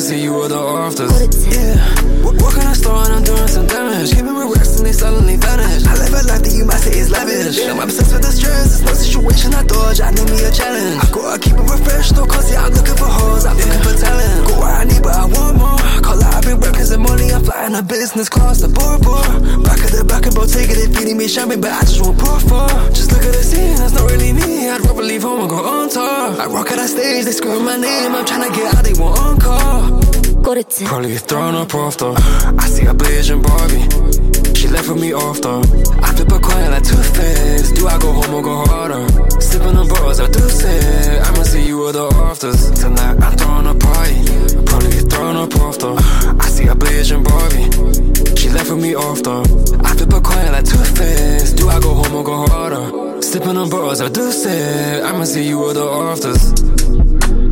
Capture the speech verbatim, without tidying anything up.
see you with the afters. Yeah, walking a store and I'm doing some damage. Keeping with racks and they suddenly vanish. I live a life that you might say is lavish. I'm obsessed with the stress, it's no situation I dodge. I need me a challenge. I gotta keep it refreshed, no cause yeah, I'm looking for hoes, I'm looking for talent. Go where I need, but I want more. Call out, I've been working some money, I'm flying a business class, the board board. Back of the back and Bottega, they feeding me champagne, but I just want pour for. Just look at the scene, that's not really me. I'd rather leave home and go on tour. I rock at that stage, they scream my name. I'm tryna get out, they want encore. Probably get thrown up after. I see a Blasian Barbie. She left with me after. I flip a coin like Two-Face. Do I go home or go harder? Sipping on bottles, I do say I'ma see you with the afters. Tonight I'm throwing a party. Probably get thrown up after. I see a Blasian Barbie. She left with me after. I flip a coin like Two-Face. Do I go home or go harder? Sipping on bottles, I do say I'ma see you with the afters.